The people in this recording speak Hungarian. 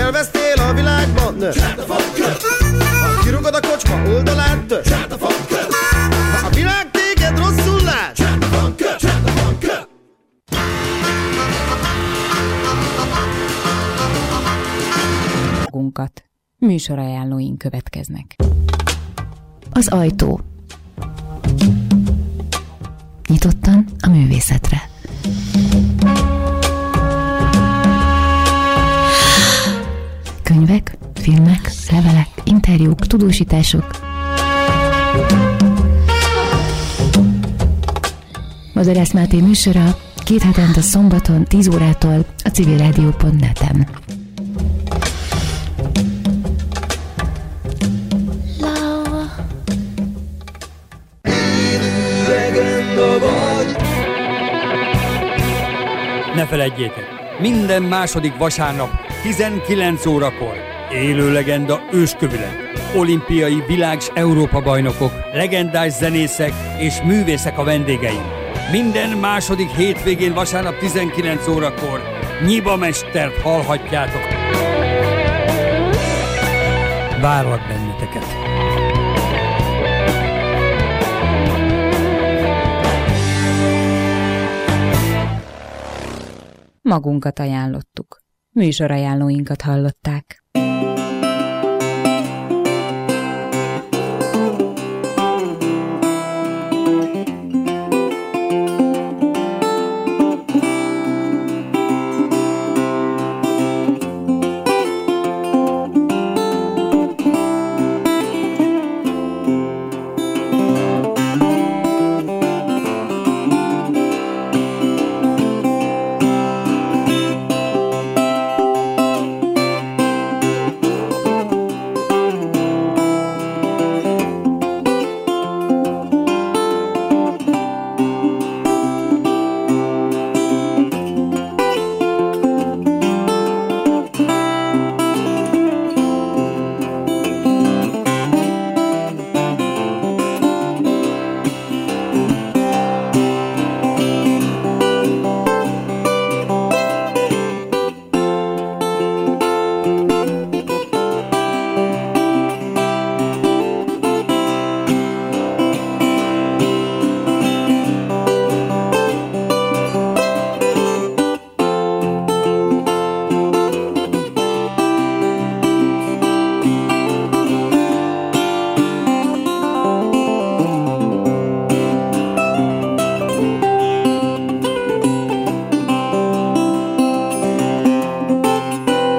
elvesztél a világban, ha kirugod a kocsma oldalát, ha a világ téged rosszul lát, magunkat. Műsorajánlóink következnek. Az ajtó. Nyitottan a művészetre. Könyvek, filmek, levelek, interjúk, tudósítások. Mazarász Máté műsora 2 hetente szombaton 10 órától a civilradio.net-en. Ne feledjétek, minden második vasárnap 19 órakor élő legenda őskövület, olimpiai világ- s Európa-bajnokok, legendás zenészek és művészek a vendégeim. Minden második hétvégén vasárnap 19 órakor Nyiba Mestert hallhatjátok. Várlak benneteket! Magunkat ajánlottuk. Műsorajánlóinkat hallották.